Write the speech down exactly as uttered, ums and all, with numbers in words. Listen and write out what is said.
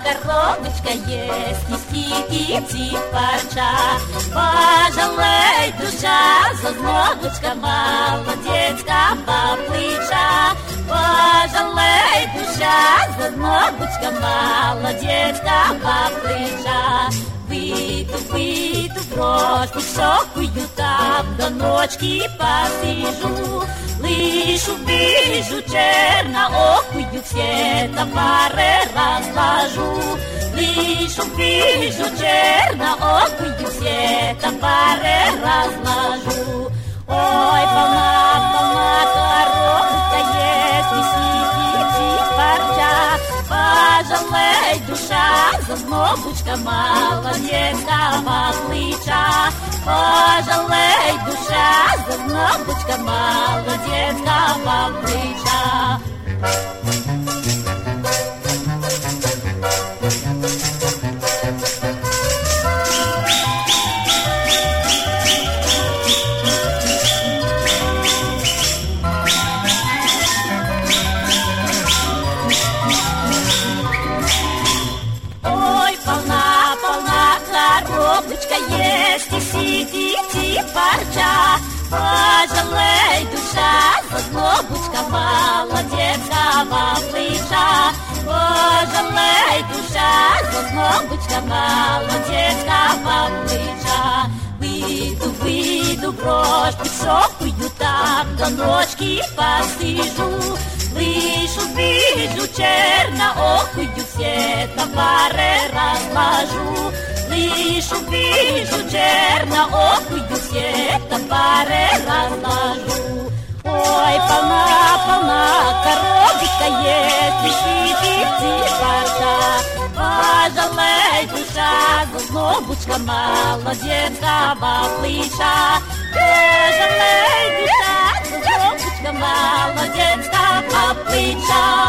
коробочка есть, нести идти парча. Пожалей, душа, зазнобочка, молодецька поплича. Пожалей, душа, зазнобочка, молодецька поплича. Выйду, выйду в рожь, высокую там до ночки посижу. Лышу, вижу, черноокую все товары разложу. Лышу, вижу, черноокую все товары разложу. Ой, полна, полна коробка есть, неси, парча. Пожалей, душа, зазнобочка, молодецька поплича. Пожалей, душа, зазнобочка, молодецка поплича. Коробочка есть, неси, идти парча. Пожалей, душа, зазнобочка, молодецка поплича. Пожалей, душа, зазнобочка, молодецка поплича. Выйду, выйду в рожь высокую там до ночки посижу. Слышу, вижу, черноокую все товары разложу. Слышу, вижу, черноокую все товары разложу. Ой, полна, полна коробочка есть, неси, идти парча. Пожалей, душа, зазнобочка, молодецка поплича. Пожалей, душа, зазнобочка, молодецка поплича.